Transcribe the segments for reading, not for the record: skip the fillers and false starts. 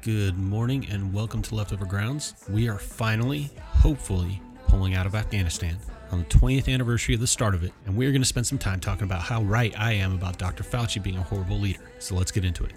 Good morning and welcome to Leftover Grounds. We are finally, hopefully, pulling out of Afghanistan on the 20th anniversary of the start of it, and we're going to spend some time talking about how right I am about Dr. Fauci being a horrible leader. So let's get into it.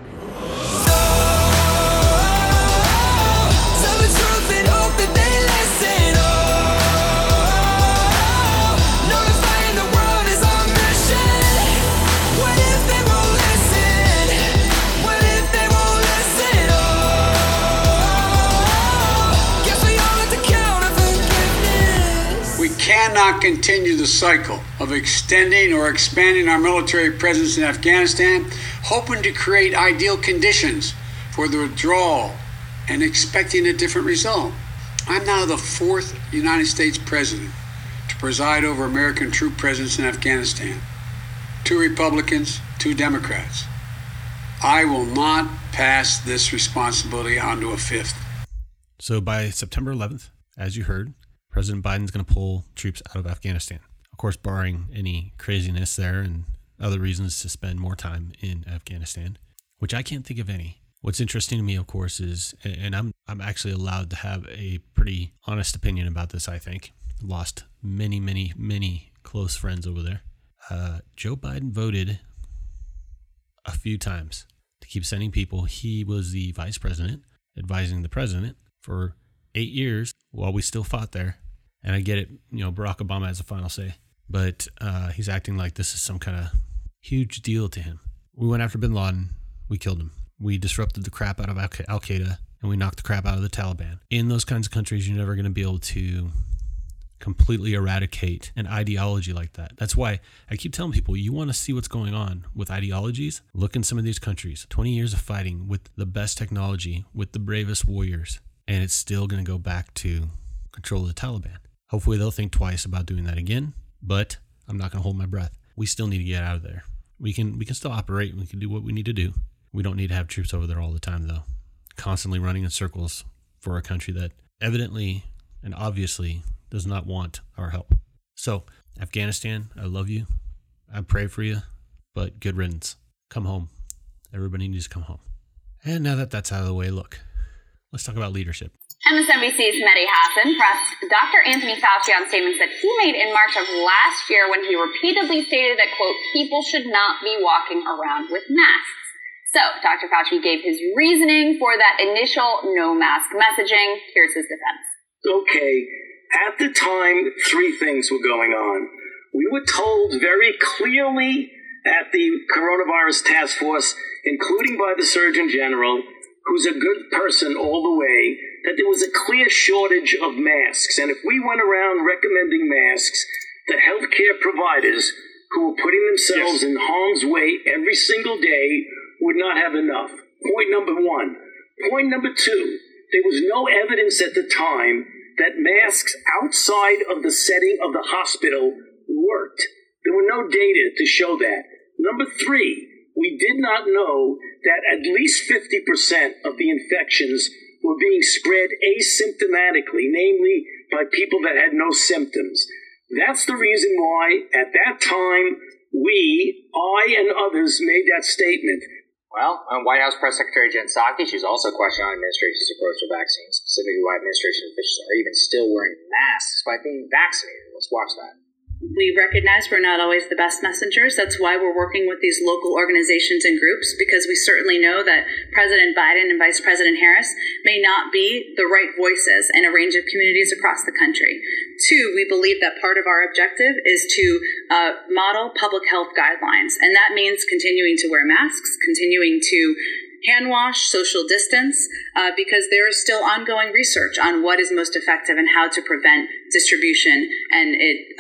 Cannot continue the cycle of extending or expanding our military presence in Afghanistan, hoping to create ideal conditions for the withdrawal and expecting a different result. I'm now the fourth United States president to preside over American troop presence in Afghanistan. 2 Republicans, 2 Democrats. I will not pass this responsibility on to a fifth. So by September 11th, as you heard, President Biden's going to pull troops out of Afghanistan. Of course, barring any craziness there and other reasons to spend more time in Afghanistan, which I can't think of any. What's interesting to me, of course, is, and I'm actually allowed to have a pretty honest opinion about this, I think. Lost many close friends over there. Joe Biden voted a few times to keep sending people. He was the vice president advising the president for 8 years while we still fought there. And I get it, Barack Obama has a final say, but he's acting like this is some kind of huge deal to him. We went after bin Laden. We killed him. We disrupted the crap out of Al-Qaeda, and we knocked the crap out of the Taliban. In those kinds of countries, you're never going to be able to completely eradicate an ideology like that. That's why I keep telling people, you want to see what's going on with ideologies? Look in some of these countries. 20 years of fighting with the best technology, with the bravest warriors, and it's still going to go back to control of the Taliban. Hopefully they'll think twice about doing that again, but I'm not going to hold my breath. We still need to get out of there. We can still operate. We can do what we need to do. We don't need to have troops over there all the time, though, constantly running in circles for a country that evidently and obviously does not want our help. So, Afghanistan, I love you. I pray for you, but good riddance. Come home. Everybody needs to come home. And now that that's out of the way, look, let's talk about leadership. MSNBC's Mehdi Hasan pressed Dr. Anthony Fauci on statements that he made in March of last year when he repeatedly stated that, quote, people should not be walking around with masks. So Dr. Fauci gave his reasoning for that initial no mask messaging. Here's his defense. Okay, at the time, 3 things were going on. We were told very clearly at the Coronavirus Task Force, including by the Surgeon General, who's a good person all the way, that there was a clear shortage of masks. And if we went around recommending masks, the healthcare providers who were putting themselves in harm's way every single day would not have enough. Point number 1. Point number 2, there was no evidence at the time that masks outside of the setting of the hospital worked. There were no data to show that. Number 3, we did not know that at least 50% of the infections were being spread asymptomatically, namely by people that had no symptoms. That's the reason why, at that time, I and others made that statement. Well, White House Press Secretary Jen Psaki, she's also questioning the administration's approach to vaccines, specifically why administration officials are even still wearing masks despite being vaccinated. Let's watch that. We recognize we're not always the best messengers. That's why we're working with these local organizations and groups, because we certainly know that President Biden and Vice President Harris may not be the right voices in a range of communities across the country. 2, we believe that part of our objective is to model public health guidelines, and that means continuing to wear masks, continuing to hand wash, social distance, because there is still ongoing research on what is most effective and how to prevent distribution and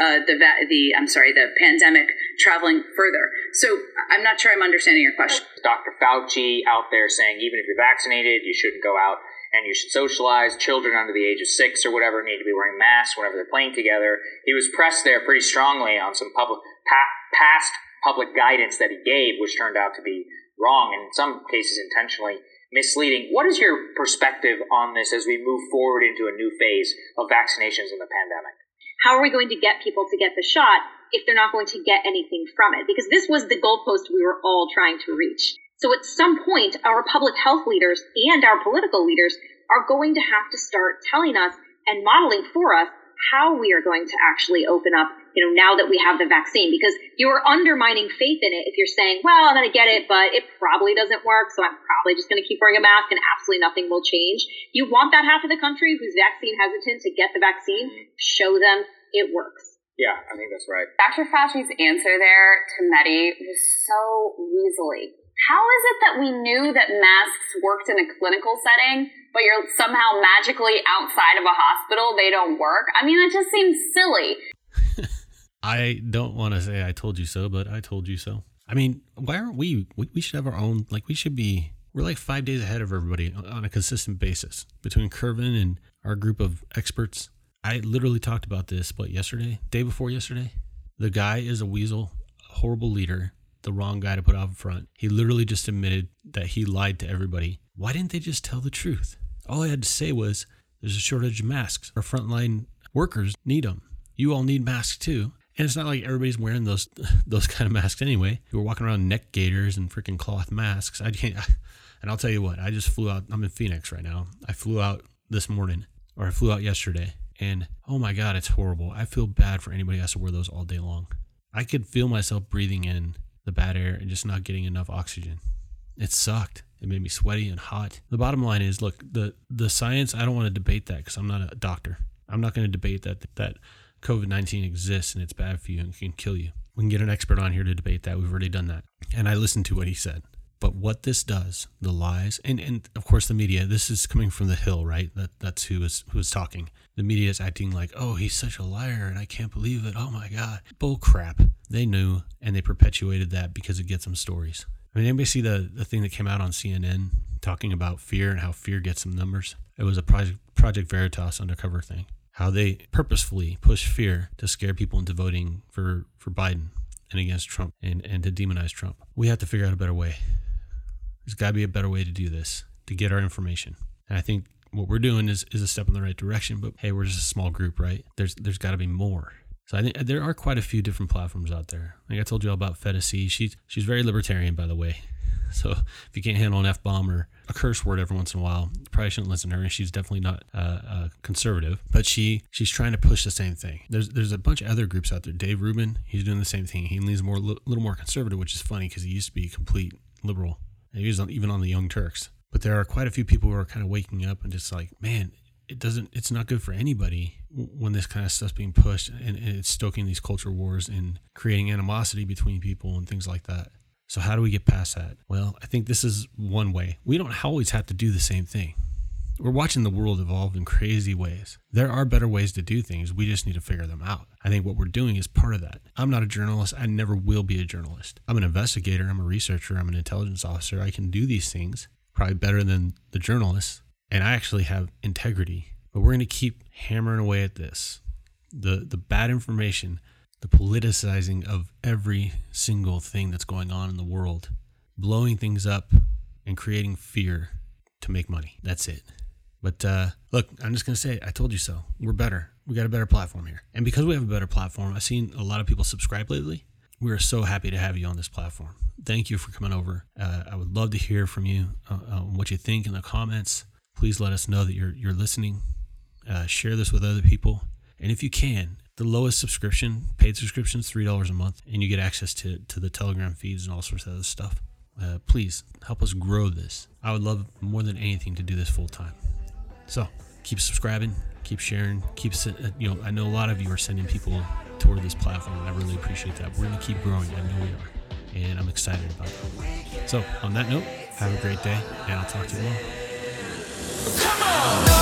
the pandemic traveling further. So I'm not sure I'm understanding your question. Dr. Fauci out there saying even if you're vaccinated, you shouldn't go out and you should socialize. Children under the age of 6 or whatever need to be wearing masks whenever they're playing together. He was pressed there pretty strongly on some past public guidance that he gave, which turned out to be wrong and in some cases intentionally misleading. What is your perspective on this as we move forward into a new phase of vaccinations in the pandemic? How are we going to get people to get the shot if they're not going to get anything from it? Because this was the goalpost we were all trying to reach. So at some point, our public health leaders and our political leaders are going to have to start telling us and modeling for us how we are going to actually open up, now that we have the vaccine, because you are undermining faith in it if you're saying, well, I'm going to get it, but it probably doesn't work, so I'm probably just going to keep wearing a mask and absolutely nothing will change. You want that half of the country who's vaccine hesitant to get the vaccine, show them it works. Yeah, I think that's right. Dr. Fauci's answer there to Mehdi was so weaselly. How is it that we knew that masks worked in a clinical setting, but you're somehow magically outside of a hospital, they don't work? I mean, it just seems silly. I don't want to say I told you so, but I told you so. I mean, why aren't we should have our own, we're like 5 days ahead of everybody on a consistent basis between Kervin and our group of experts. I literally talked about this, day before yesterday? The guy is a weasel, a horrible leader, the wrong guy to put out front. He literally just admitted that he lied to everybody. Why didn't they just tell the truth? All I had to say was, there's a shortage of masks. Our frontline workers need them. You all need masks too. And it's not like everybody's wearing those kind of masks anyway. We're walking around neck gaiters and freaking cloth masks. And I'll tell you what, I just flew out. I'm in Phoenix right now. I flew out this morning, or I flew out yesterday. And oh my God, it's horrible. I feel bad for anybody who has to wear those all day long. I could feel myself breathing in the bad air and just not getting enough oxygen. It sucked. It made me sweaty and hot. The bottom line is, look, the science, I don't want to debate that because I'm not a doctor. I'm not going to debate that COVID-19 exists and it's bad for you and can kill you. We can get an expert on here to debate that. We've already done that. And I listened to what he said. But what this does, the lies, and of course the media, this is coming from the Hill, right? That's who is talking. The media is acting like, oh, he's such a liar and I can't believe it. Oh my God. Bull crap. They knew and they perpetuated that because it gets them stories. I mean, anybody see the thing that came out on CNN talking about fear and how fear gets them numbers? It was a Project Veritas undercover thing. How they purposefully push fear to scare people into voting for Biden and against Trump and to demonize Trump. We have to figure out a better way. There's got to be a better way to do this, to get our information. And I think what we're doing is a step in the right direction, but hey, we're just a small group, right? There's got to be more. So I think there are quite a few different platforms out there. Like I told you all about Fedesi. She's very libertarian, by the way. So if you can't handle an F-bomb or a curse word every once in a while, you probably shouldn't listen to her. She's definitely not conservative, but she's trying to push the same thing. There's a bunch of other groups out there. Dave Rubin, he's doing the same thing. He leans a little more conservative, which is funny because he used to be a complete liberal. And he was even on the Young Turks. But there are quite a few people who are kind of waking up and just like, man, it's not good for anybody when this kind of stuff's being pushed and it's stoking these culture wars and creating animosity between people and things like that. So how do we get past that? Well, I think this is one way. We don't always have to do the same thing. We're watching the world evolve in crazy ways. There are better ways to do things. We just need to figure them out. I think what we're doing is part of that. I'm not a journalist. I never will be a journalist. I'm an investigator. I'm a researcher. I'm an intelligence officer. I can do these things probably better than the journalists. And I actually have integrity. But we're going to keep hammering away at this. The bad information, the politicizing of every single thing that's going on in the world, blowing things up and creating fear to make money. That's it. But look, I'm just going to say, I told you so. We're better. We got a better platform here. And because we have a better platform, I've seen a lot of people subscribe lately. We are so happy to have you on this platform. Thank you for coming over. I would love to hear from you what you think in the comments. Please let us know that you're listening. Share this with other people. And if you can, the lowest subscription, paid subscription, is $3 a month. And you get access to the Telegram feeds and all sorts of other stuff. Please help us grow this. I would love more than anything to do this full time. So keep subscribing, keep sharing, I know a lot of you are sending people toward this platform, and I really appreciate that. We're going to keep growing. I know we are, and I'm excited about it. So on that note, have a great day, and I'll talk to you tomorrow. Come on!